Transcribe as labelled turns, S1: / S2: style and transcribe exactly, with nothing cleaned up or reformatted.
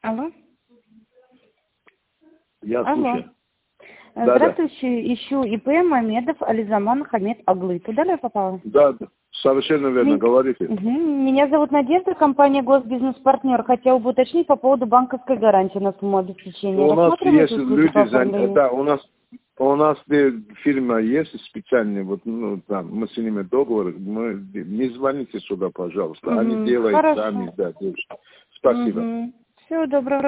S1: Алло.
S2: Я
S1: Алло.
S2: слушаю.
S1: Здравствуйте,
S2: Да,
S1: ищу ИП Мамедов Ализаман Хамед Аглы. Туда ли я попала?
S2: да. Да, совершенно верно,
S1: Ми-
S2: говорите.
S1: Мгм. Меня зовут Надежда, компания Госбизнес-партнер. Хотела бы уточнить по поводу банковской гарантии на сумму обеспечения.
S2: У нас
S1: Рассматриваете
S2: есть
S1: услуги по
S2: люди, зан-
S1: оформлению?
S2: да, у нас у нас э, фирма есть специальная, вот, ну, там, мы с ними договор, мы, не звоните сюда, пожалуйста, они
S1: Мгм.
S2: делают
S1: Хорошо.
S2: сами, да, девушки. Спасибо.
S1: Угу. Всего доброго.